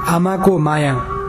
आमाको माया।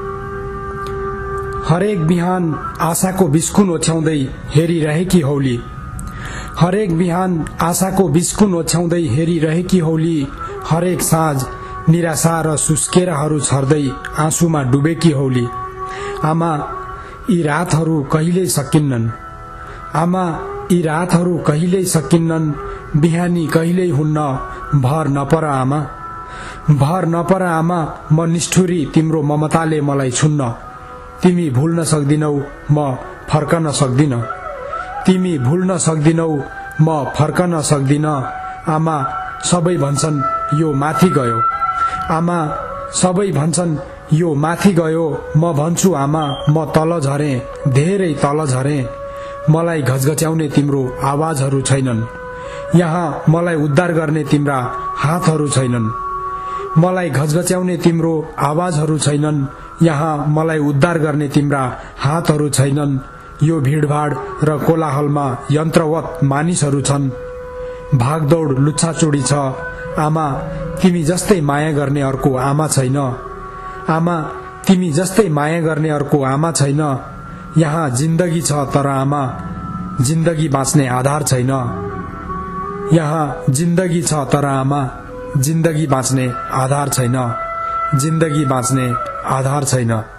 हरेक बिहान आशाको बिस्कुन ओछ्याउँदै हेरिरहेकी हौली। हरेक बिहान आशाको बिस्कुन ओछ्याउँदै हेरिरहेकी हौली। हरेक साँझ निराशा र सुस्केराहरू छर्दै आँसुमा डुबेकी हौली। आमा, यी रातहरू कहिल्यै सकिन्नन्। आमा, यी रातहरू कहिल्यै सकिन्नन्। बिहानी कहिल्यै हुन्न, भर नपर आमा। भर नपर आमा, म निष्ठुरी तिम्रो ममताले मलाई छुन्न। तिमी भुल्न सक्दिनौ, म फर्कन सक्दिन। तिमी भुल्न सक्दिनौ, म फर्कन सक्दिन। आमा, सबै भन्छन् यो माथि गयो। आमा, सबै भन्छन् यो माथि गयो। म भन्छु आमा, म तल झरे, धेरै तल झरे। मलाई घचघच्याउने तिम्रो आवाजहरू छैनन्। यहाँ मलाई उद्धार गर्ने तिम्रा हातहरू छैनन्। मलाई घचघच्याउने तिम्रो आवाजहरू छैनन्। यहाँ मलाई उद्धार गर्ने तिम्रा हातहरू छैनन्। यो भिडभाड र कोलाहलमा यन्त्रवत मानिसहरू छन्। भागदौड लुच्छाचुडी छ। आमा, तिमी जस्तै माया गर्ने अर्को आमा छैन। आमा, तिमी जस्तै माया गर्ने अर्को आमा छैन। यहाँ जिन्दगी छ तर आमा, जिन्दगी बाँच्ने आधार छैन। यहाँ जिन्दगी छ तर आमा, जिन्दगी बाँच्ने आधार छैन। जिन्दगी बाँच्ने आधार छैन।